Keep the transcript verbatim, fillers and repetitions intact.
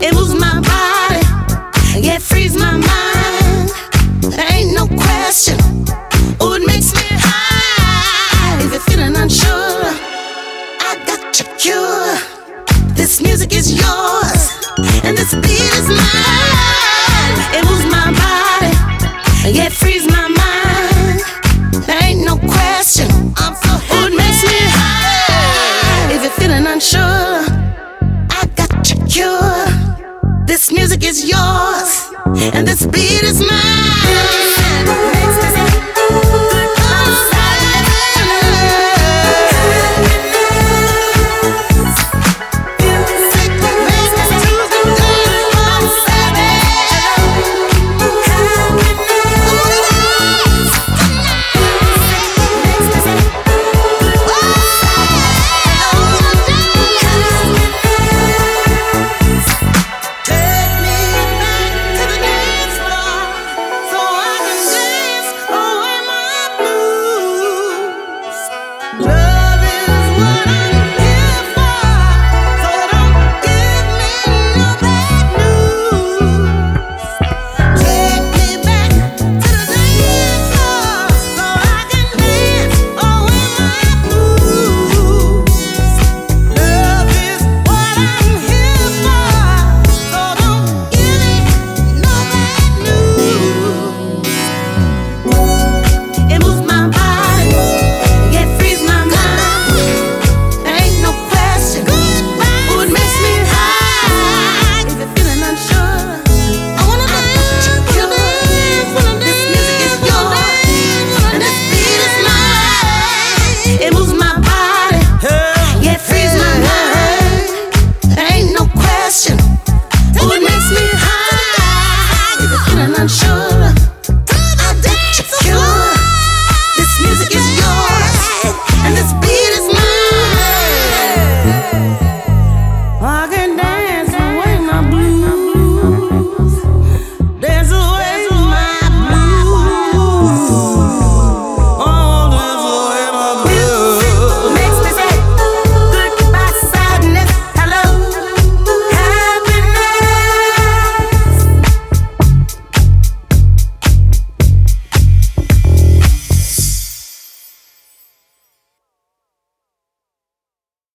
It moves my body, yeah, it frees my mind. There ain't no question. Oh, it makes me high. If you're feeling unsure, I got your cure. This music is yours, and this beat is mine. It moves my body, yeah, it frees my mind. There ain't no question. I'm so happy. Oh, it makes me high. If you're feeling unsure, I got your cure. This music is yours, and this beat is mine.